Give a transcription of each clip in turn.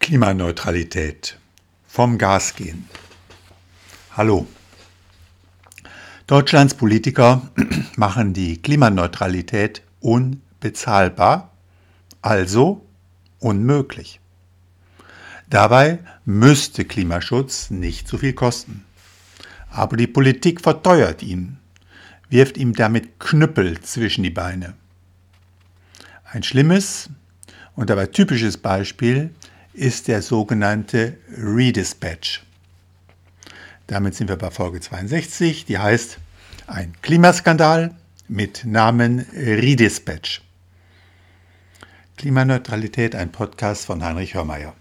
Klimaneutralität. Vom Gas gehen. Hallo. Deutschlands Politiker machen die Klimaneutralität unbezahlbar, also unmöglich. Dabei müsste Klimaschutz nicht so viel kosten. Aber die Politik verteuert ihn, wirft ihm damit Knüppel zwischen die Beine. Ein schlimmes und dabei typisches Beispiel ist der sogenannte Redispatch. Damit sind wir bei Folge 62, die heißt ein Klimaskandal mit Namen Redispatch. Klimaneutralität, ein Podcast von Heinrich Hörmeier.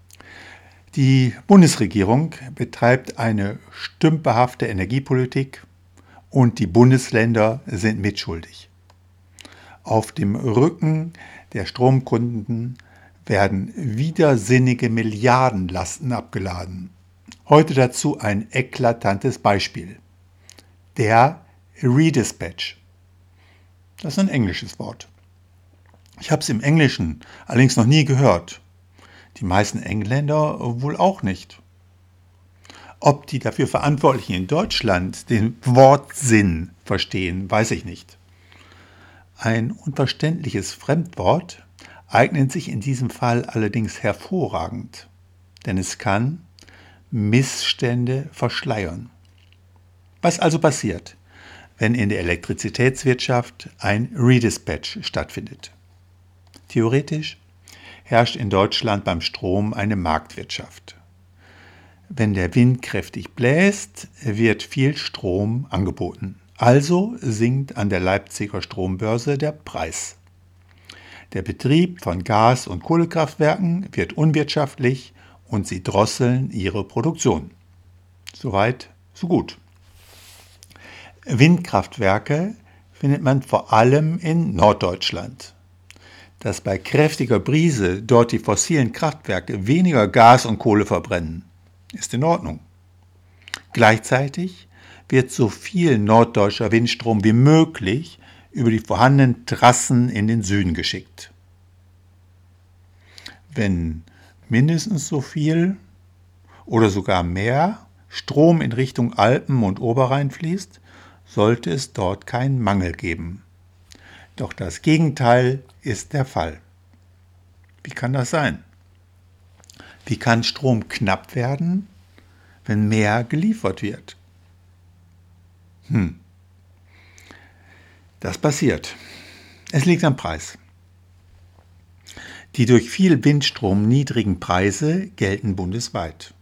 Die Bundesregierung betreibt eine stümperhafte Energiepolitik und die Bundesländer sind mitschuldig. Auf dem Rücken der Stromkunden werden widersinnige Milliardenlasten abgeladen. Heute dazu ein eklatantes Beispiel. Der Redispatch. Das ist ein englisches Wort. Ich habe es im Englischen allerdings noch nie gehört. Die meisten Engländer wohl auch nicht. Ob die dafür Verantwortlichen in Deutschland den Wortsinn verstehen, weiß ich nicht. Ein unverständliches Fremdwort eignet sich in diesem Fall allerdings hervorragend, denn es kann Missstände verschleiern. Was also passiert, wenn in der Elektrizitätswirtschaft ein Redispatch stattfindet? Theoretisch herrscht in Deutschland beim Strom eine Marktwirtschaft. Wenn der Wind kräftig bläst, wird viel Strom angeboten. Also sinkt an der Leipziger Strombörse der Preis. Der Betrieb von Gas- und Kohlekraftwerken wird unwirtschaftlich und sie drosseln ihre Produktion. Soweit, so gut. Windkraftwerke findet man vor allem in Norddeutschland. Dass bei kräftiger Brise dort die fossilen Kraftwerke weniger Gas und Kohle verbrennen, ist in Ordnung. Gleichzeitig wird so viel norddeutscher Windstrom wie möglich über die vorhandenen Trassen in den Süden geschickt. Wenn mindestens so viel oder sogar mehr Strom in Richtung Alpen und Oberrhein fließt, sollte es dort keinen Mangel geben. Doch das Gegenteil ist der Fall. Wie kann das sein? Wie kann Strom knapp werden, wenn mehr geliefert wird? Das passiert. Es liegt am Preis. Die durch viel Windstrom niedrigen Preise gelten bundesweit.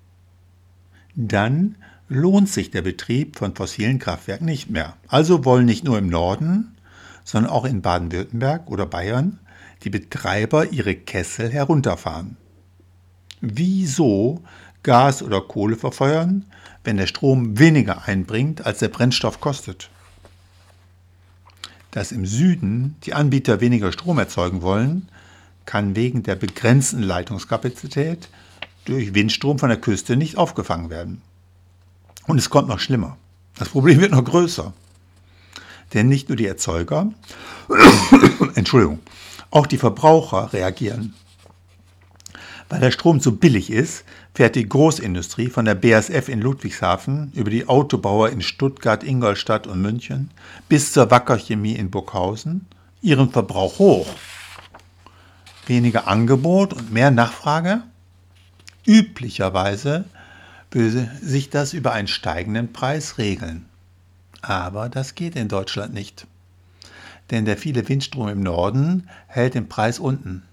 Dann lohnt sich der Betrieb von fossilen Kraftwerken nicht mehr. Also wollen nicht nur im Norden, sondern auch in Baden-Württemberg oder Bayern die Betreiber ihre Kessel herunterfahren. Wieso Gas oder Kohle verfeuern, wenn der Strom weniger einbringt, als der Brennstoff kostet? Dass im Süden die Anbieter weniger Strom erzeugen wollen, kann wegen der begrenzten Leitungskapazität durch Windstrom von der Küste nicht aufgefangen werden. Und es kommt noch schlimmer. Das Problem wird noch größer. Denn nicht nur die Erzeuger, auch die Verbraucher reagieren. Weil der Strom zu billig ist, fährt die Großindustrie von der BASF in Ludwigshafen über die Autobauer in Stuttgart, Ingolstadt und München bis zur Wacker Chemie in Burghausen ihren Verbrauch hoch. Weniger Angebot und mehr Nachfrage? Üblicherweise würde sich das über einen steigenden Preis regeln. Aber das geht in Deutschland nicht. Denn der viele Windstrom im Norden hält den Preis unten.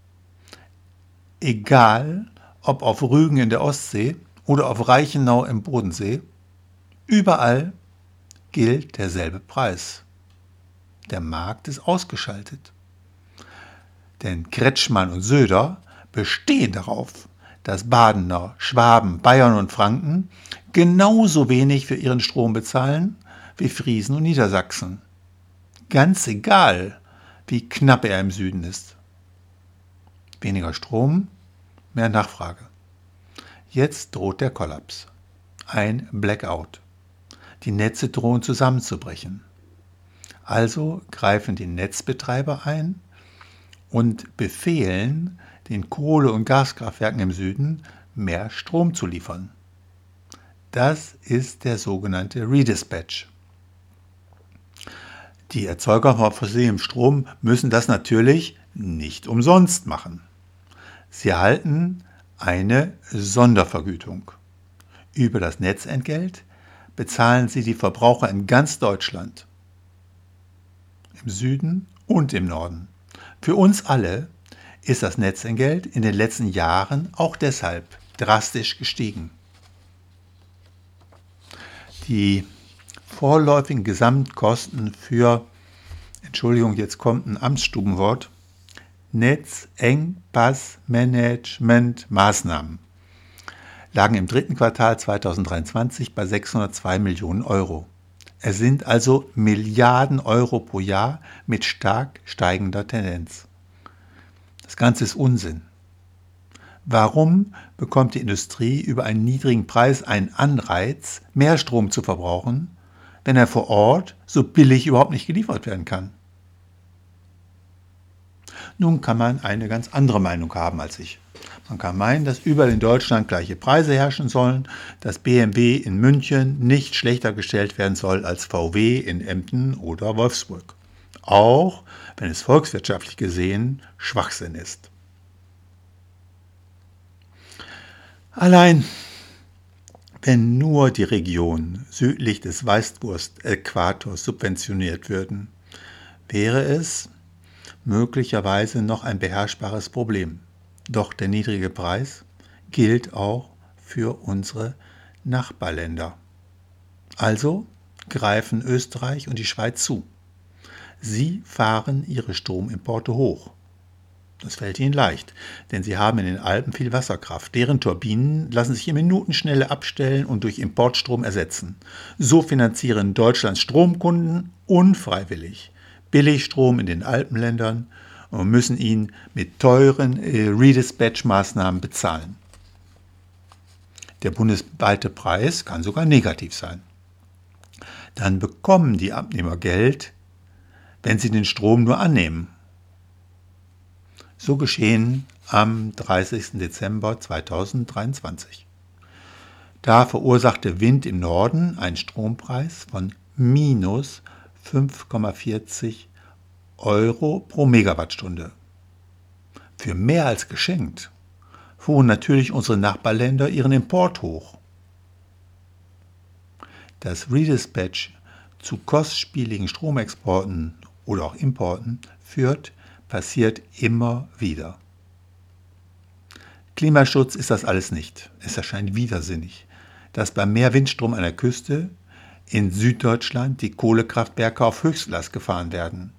Egal, ob auf Rügen in der Ostsee oder auf Reichenau im Bodensee, überall gilt derselbe Preis. Der Markt ist ausgeschaltet. Denn Kretschmann und Söder bestehen darauf, dass Badener, Schwaben, Bayern und Franken genauso wenig für ihren Strom bezahlen wie Friesen und Niedersachsen. Ganz egal, wie knapp er im Süden ist. Weniger Strom, mehr Nachfrage. Jetzt droht der Kollaps. Ein Blackout. Die Netze drohen zusammenzubrechen. Also greifen die Netzbetreiber ein und befehlen den Kohle- und Gaskraftwerken im Süden mehr Strom zu liefern. Das ist der sogenannte Redispatch. Die Erzeuger von fossilem Strom müssen das natürlich nicht umsonst machen. Sie erhalten eine Sondervergütung. Über das Netzentgelt bezahlen sie die Verbraucher in ganz Deutschland, im Süden und im Norden. Für uns alle ist das Netzentgelt in den letzten Jahren auch deshalb drastisch gestiegen. Die vorläufigen Gesamtkosten für, Entschuldigung, jetzt kommt ein Amtsstubenwort, Netzengpassmanagementmaßnahmen lagen im dritten Quartal 2023 bei 602 Millionen Euro. Es sind also Milliarden Euro pro Jahr mit stark steigender Tendenz. Das Ganze ist Unsinn. Warum bekommt die Industrie über einen niedrigen Preis einen Anreiz, mehr Strom zu verbrauchen, wenn er vor Ort so billig überhaupt nicht geliefert werden kann? Nun kann man eine ganz andere Meinung haben als ich. Man kann meinen, dass überall in Deutschland gleiche Preise herrschen sollen, dass BMW in München nicht schlechter gestellt werden soll als VW in Emden oder Wolfsburg. Auch wenn es volkswirtschaftlich gesehen Schwachsinn ist. Allein wenn nur die Regionen südlich des Weißwurst-Äquators subventioniert würden, wäre es möglicherweise noch ein beherrschbares Problem. Doch der niedrige Preis gilt auch für unsere Nachbarländer. Also greifen Österreich und die Schweiz zu. Sie fahren ihre Stromimporte hoch. Das fällt ihnen leicht, denn sie haben in den Alpen viel Wasserkraft. Deren Turbinen lassen sich in Minutenschnelle abstellen und durch Importstrom ersetzen. So finanzieren Deutschlands Stromkunden unfreiwillig Billigstrom in den Alpenländern und müssen ihn mit teuren Redispatch-Maßnahmen bezahlen. Der bundesweite Preis kann sogar negativ sein. Dann bekommen die Abnehmer Geld, wenn sie den Strom nur annehmen. So geschehen am 30. Dezember 2023. Da verursachte Wind im Norden einen Strompreis von minus 5,40 Euro pro Megawattstunde. Für mehr als geschenkt fuhren natürlich unsere Nachbarländer ihren Import hoch. Dass Redispatch zu kostspieligen Stromexporten oder auch Importen führt, passiert immer wieder. Klimaschutz ist das alles nicht. Es erscheint widersinnig, dass bei mehr Windstrom an der Küste in Süddeutschland die Kohlekraftwerke auf Höchstlast gefahren werden.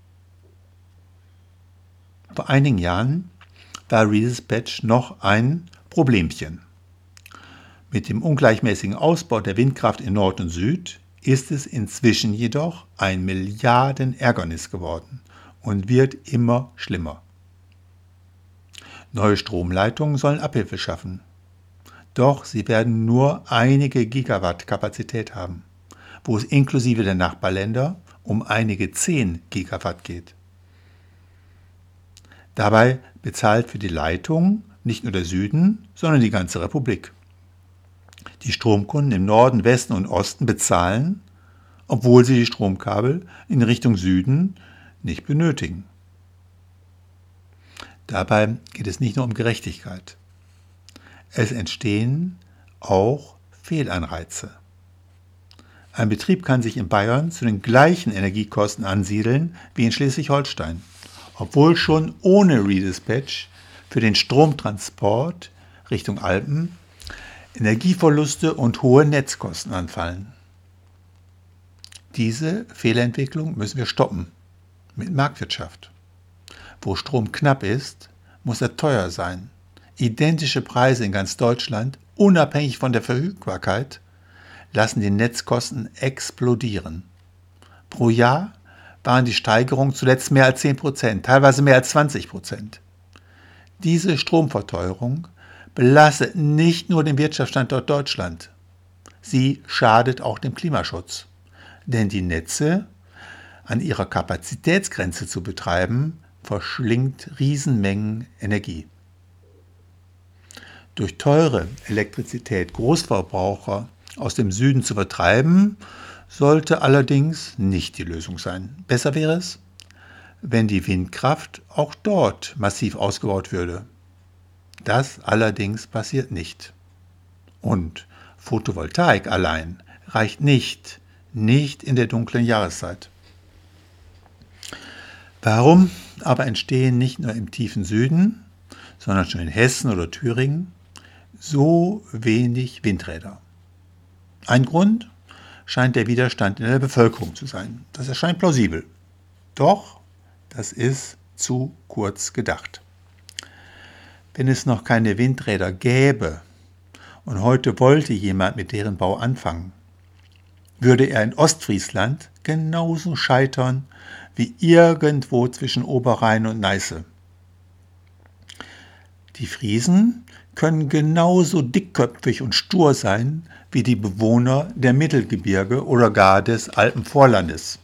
Vor einigen Jahren war Redispatch noch ein Problemchen. Mit dem ungleichmäßigen Ausbau der Windkraft in Nord und Süd ist es inzwischen jedoch ein Milliardenärgernis geworden und wird immer schlimmer. Neue Stromleitungen sollen Abhilfe schaffen. Doch sie werden nur einige Gigawatt Kapazität haben, wo es inklusive der Nachbarländer um einige 10 Gigawatt geht. Dabei bezahlt für die Leitung nicht nur der Süden, sondern die ganze Republik. Die Stromkunden im Norden, Westen und Osten bezahlen, obwohl sie die Stromkabel in Richtung Süden nicht benötigen. Dabei geht es nicht nur um Gerechtigkeit. Es entstehen auch Fehlanreize. Ein Betrieb kann sich in Bayern zu den gleichen Energiekosten ansiedeln wie in Schleswig-Holstein, obwohl schon ohne Redispatch für den Stromtransport Richtung Alpen Energieverluste und hohe Netzkosten anfallen. Diese Fehlentwicklung müssen wir stoppen mit Marktwirtschaft. Wo Strom knapp ist, muss er teuer sein. Identische Preise in ganz Deutschland, unabhängig von der Verfügbarkeit, lassen die Netzkosten explodieren. Pro Jahr waren die Steigerungen zuletzt mehr als 10%, teilweise mehr als 20%. Diese Stromverteuerung belastet nicht nur den Wirtschaftsstandort Deutschland, sie schadet auch dem Klimaschutz. Denn die Netze an ihrer Kapazitätsgrenze zu betreiben, verschlingt Riesenmengen Energie. Durch teure Elektrizität Großverbraucher aus dem Süden zu vertreiben, sollte allerdings nicht die Lösung sein. Besser wäre es, wenn die Windkraft auch dort massiv ausgebaut würde. Das allerdings passiert nicht. Und Photovoltaik allein reicht nicht in der dunklen Jahreszeit. Warum aber entstehen nicht nur im tiefen Süden, sondern schon in Hessen oder Thüringen so wenig Windräder? Ein Grund scheint der Widerstand in der Bevölkerung zu sein. Das erscheint plausibel. Doch, das ist zu kurz gedacht. Wenn es noch keine Windräder gäbe und heute wollte jemand mit deren Bau anfangen, würde er in Ostfriesland genauso scheitern wie irgendwo zwischen Oberrhein und Neiße. Die Friesen können genauso dickköpfig und stur sein wie die Bewohner der Mittelgebirge oder gar des Alpenvorlandes.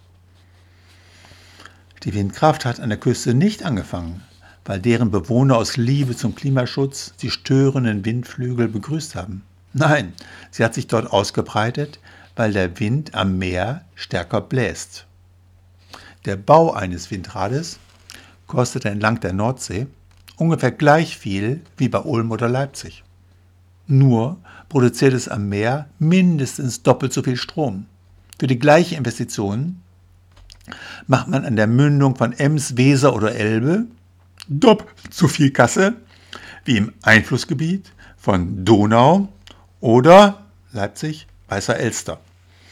Die Windkraft hat an der Küste nicht angefangen, weil deren Bewohner aus Liebe zum Klimaschutz die störenden Windflügel begrüßt haben. Nein, sie hat sich dort ausgebreitet, weil der Wind am Meer stärker bläst. Der Bau eines Windrades kostet entlang der Nordsee ungefähr gleich viel wie bei Ulm oder Leipzig. Nur produziert es am Meer mindestens doppelt so viel Strom. Für die gleiche Investition macht man an der Mündung von Ems, Weser oder Elbe doppelt so viel Kasse wie im Einflussgebiet von Donau oder Leipzig, Weißer Elster.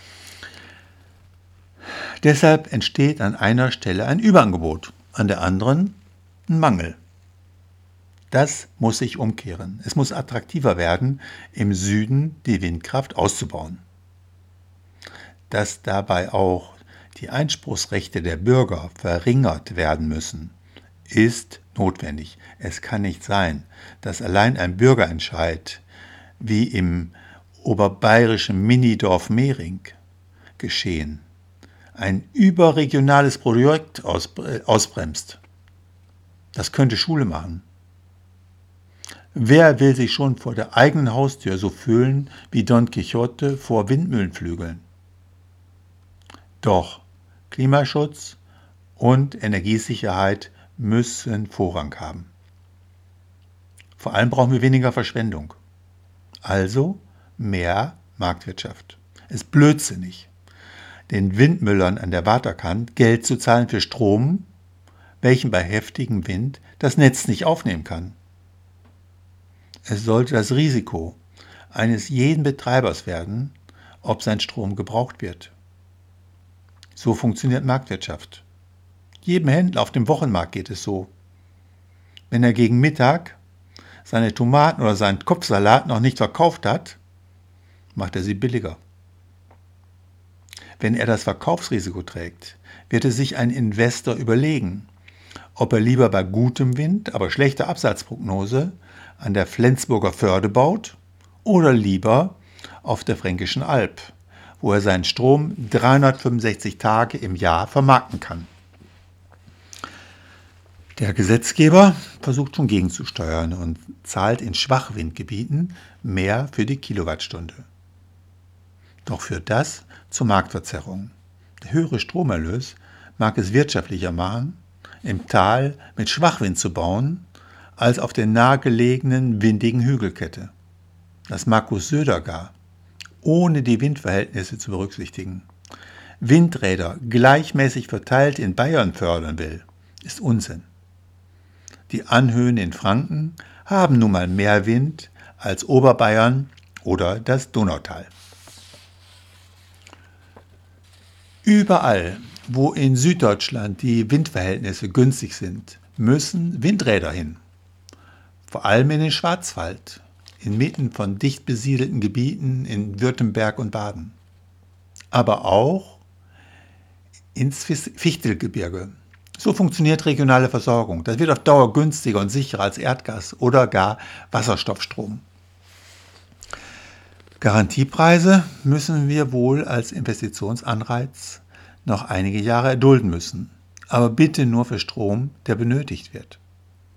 Deshalb entsteht an einer Stelle ein Überangebot, an der anderen ein Mangel. Das muss sich umkehren. Es muss attraktiver werden, im Süden die Windkraft auszubauen. Dass dabei auch die Einspruchsrechte der Bürger verringert werden müssen, ist notwendig. Es kann nicht sein, dass allein ein Bürgerentscheid wie im oberbayerischen Minidorf Mehring geschehen ein überregionales Projekt ausbremst. Das könnte Schule machen. Wer will sich schon vor der eigenen Haustür so fühlen wie Don Quixote vor Windmühlenflügeln? Doch Klimaschutz und Energiesicherheit müssen Vorrang haben. Vor allem brauchen wir weniger Verschwendung. Also mehr Marktwirtschaft. Es ist blödsinnig, den Windmüllern an der Waterkant Geld zu zahlen für Strom, welchen bei heftigem Wind das Netz nicht aufnehmen kann. Es sollte das Risiko eines jeden Betreibers werden, ob sein Strom gebraucht wird. So funktioniert Marktwirtschaft. Jedem Händler auf dem Wochenmarkt geht es so. Wenn er gegen Mittag seine Tomaten oder seinen Kopfsalat noch nicht verkauft hat, macht er sie billiger. Wenn er das Verkaufsrisiko trägt, wird es sich ein Investor überlegen, ob er lieber bei gutem Wind, aber schlechter Absatzprognose an der Flensburger Förde baut oder lieber auf der Fränkischen Alb, wo er seinen Strom 365 Tage im Jahr vermarkten kann. Der Gesetzgeber versucht schon gegenzusteuern und zahlt in Schwachwindgebieten mehr für die Kilowattstunde. Doch führt das zur Marktverzerrung. Der höhere Stromerlös mag es wirtschaftlicher machen, im Tal mit Schwachwind zu bauen, als auf der nahegelegenen windigen Hügelkette. Das Markus Söder gar, ohne die Windverhältnisse zu berücksichtigen, Windräder gleichmäßig verteilt in Bayern fördern will, ist Unsinn. Die Anhöhen in Franken haben nun mal mehr Wind als Oberbayern oder das Donautal. Überall, wo in Süddeutschland die Windverhältnisse günstig sind, müssen Windräder hin. Vor allem in den Schwarzwald, inmitten von dicht besiedelten Gebieten in Württemberg und Baden. Aber auch ins Fichtelgebirge. So funktioniert regionale Versorgung. Das wird auf Dauer günstiger und sicherer als Erdgas oder gar Wasserstoffstrom. Garantiepreise müssen wir wohl als Investitionsanreiz noch einige Jahre erdulden müssen, aber bitte nur für Strom, der benötigt wird.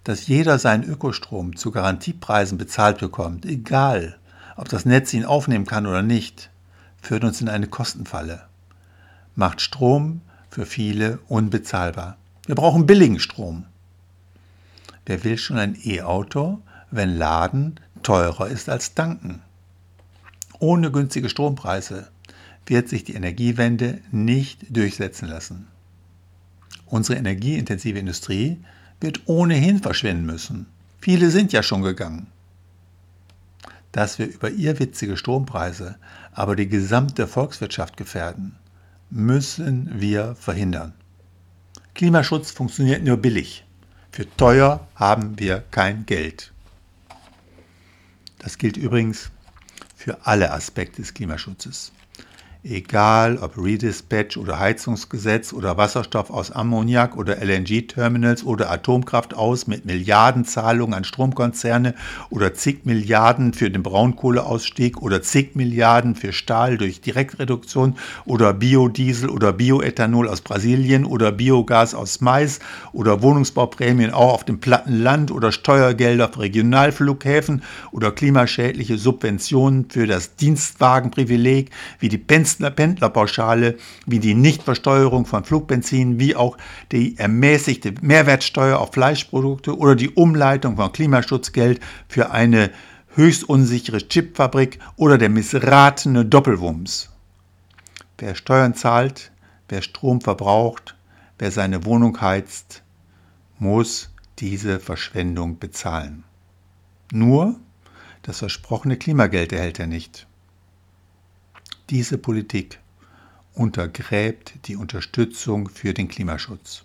dass jeder seinen Ökostrom zu Garantiepreisen bezahlt bekommt, egal ob das Netz ihn aufnehmen kann oder nicht, führt uns in eine Kostenfalle, macht Strom für viele unbezahlbar. Wir brauchen billigen Strom. Wer will schon ein E-Auto, wenn Laden teurer ist als tanken? Ohne günstige Strompreise wird sich die Energiewende nicht durchsetzen lassen. Unsere energieintensive Industrie wird ohnehin verschwinden müssen. Viele sind ja schon gegangen. Dass wir über irrwitzige Strompreise aber die gesamte Volkswirtschaft gefährden, müssen wir verhindern. Klimaschutz funktioniert nur billig. Für teuer haben wir kein Geld. Das gilt übrigens für alle Aspekte des Klimaschutzes. Egal ob Redispatch oder Heizungsgesetz oder Wasserstoff aus Ammoniak oder LNG-Terminals oder Atomkraft aus mit Milliardenzahlungen an Stromkonzerne oder zig Milliarden für den Braunkohleausstieg oder zig Milliarden für Stahl durch Direktreduktion oder Biodiesel oder Bioethanol aus Brasilien oder Biogas aus Mais oder Wohnungsbauprämien auch auf dem platten Land oder Steuergelder für Regionalflughäfen oder klimaschädliche Subventionen für das Dienstwagenprivileg wie die Pendlerpauschale, wie die Nichtversteuerung von Flugbenzin, wie auch die ermäßigte Mehrwertsteuer auf Fleischprodukte oder die Umleitung von Klimaschutzgeld für eine höchst unsichere Chipfabrik oder der missratene Doppelwumms. Wer Steuern zahlt, wer Strom verbraucht, wer seine Wohnung heizt, muss diese Verschwendung bezahlen. Nur das versprochene Klimageld erhält er nicht. Diese Politik untergräbt die Unterstützung für den Klimaschutz.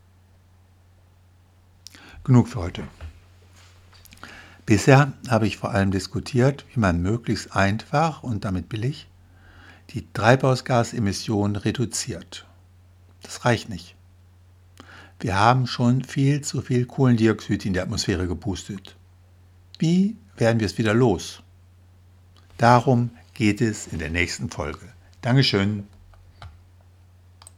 Genug für heute. Bisher habe ich vor allem diskutiert, wie man möglichst einfach und damit billig die Treibhausgasemissionen reduziert. Das reicht nicht. Wir haben schon viel zu viel Kohlendioxid in die Atmosphäre gepustet. Wie werden wir es wieder los? Darum geht es in der nächsten Folge. Dankeschön.